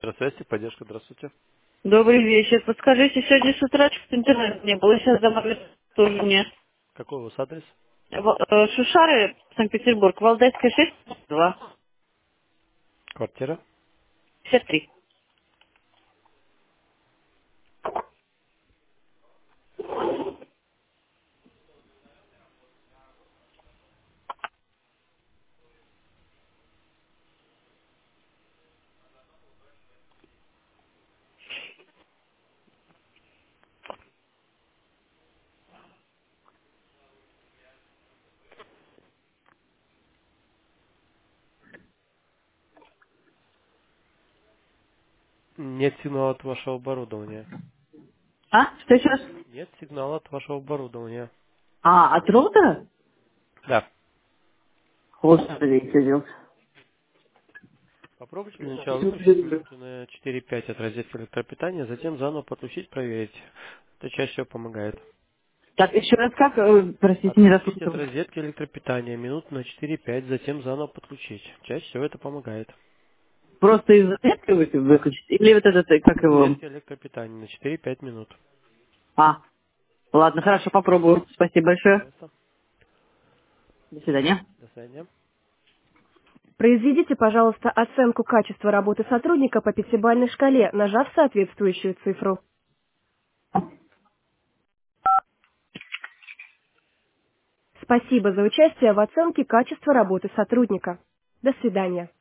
Электросвязь, поддержка, здравствуйте. Добрый вечер. Подскажите, сегодня с утра что-то интернет не было, сейчас домой тоже нет. Какой у вас адрес? Шушары, Санкт-Петербург, Валдайская 6, 2, Квартира? 53. Нет сигнала от вашего оборудования. А? Что сейчас? Нет сигнала от вашего оборудования. А, от роутера? Да. Вот что видите, делать. Попробуйте для начала выключить минуты на 4-5 от розетки электропитания, затем заново подключить, проверить. Это чаще всего помогает. Так, еще раз как? Простите, не Отключить от расслышал. розетки электропитания минут на 4-5, затем заново подключить. Чаще всего это помогает. Просто из розетки выключить? Или вот этот, как его? Розетки электропитания на 4-5 минут. А, ладно, хорошо, попробую. Спасибо большое. Пожалуйста. До свидания. До свидания. Произведите, пожалуйста, оценку качества работы сотрудника по пятибалльной шкале, нажав соответствующую цифру. Спасибо за участие в оценке качества работы сотрудника. До свидания.